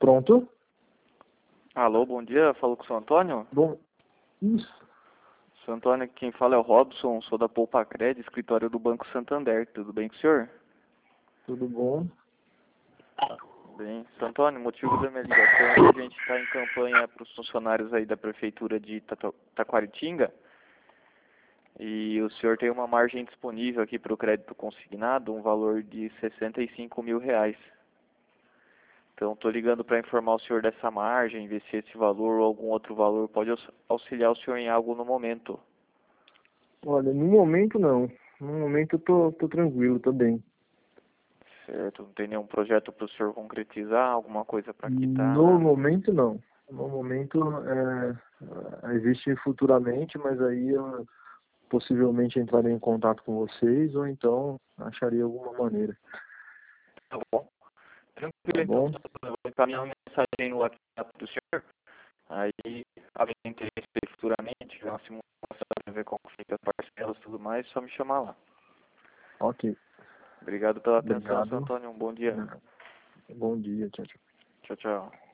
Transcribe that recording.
Pronto? Alô, bom dia, falo com o seu Antônio. Bom, isso. Seu Antônio, quem fala é o Robson, sou da Poupa Cred, escritório do Banco Santander. Tudo bem com o senhor? Tudo bom? Bem, seu Antônio, o motivo da minha ligação é que a gente está em campanha para os funcionários aí da Prefeitura de Taquaritinga e o senhor tem uma margem disponível aqui para o crédito consignado, um valor de R$ 65 mil. Então, estou ligando para informar o senhor dessa margem, ver se esse valor ou algum outro valor pode auxiliar o senhor em algo no momento. Olha, no momento não. No momento eu tô tranquilo, tô bem. Certo, não tem nenhum projeto para o senhor concretizar, alguma coisa para No quitar? momento não. No momento existe futuramente, mas aí eu possivelmente entraria em contato com vocês ou então acharia alguma maneira. Tá bom. Tá Tranquilo, então. bom? Eu vou encaminhar uma mensagem no WhatsApp do senhor. Aí, havendo interesse futuramente, tiver uma simulação para ver como fica as parcelas e tudo mais, só me chamar lá. Ok. Obrigado pela atenção, seu Obrigado. Antônio. Um bom dia. Bom dia, tchau, tchau. Tchau, tchau.